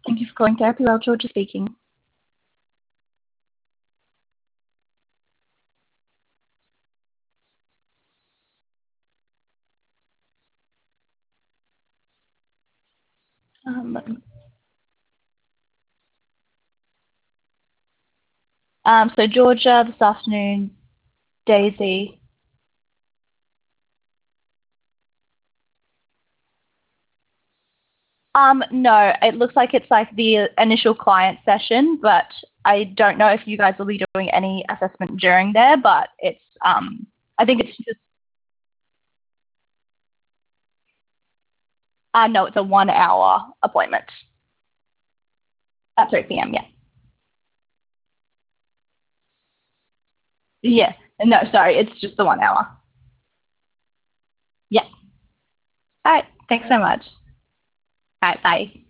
Thank you for calling Therapy Well, Georgia speaking. Let me- so Georgia this afternoon, Daisy. No, it looks like it's like the initial client session, but I don't know if you guys will be doing any assessment during there, but it's I think it's just no, it's a 1 hour appointment at 3 p.m. Yeah. Yeah. No, sorry, it's just the 1 hour. Yeah. All right. Thanks so much. All right. Bye.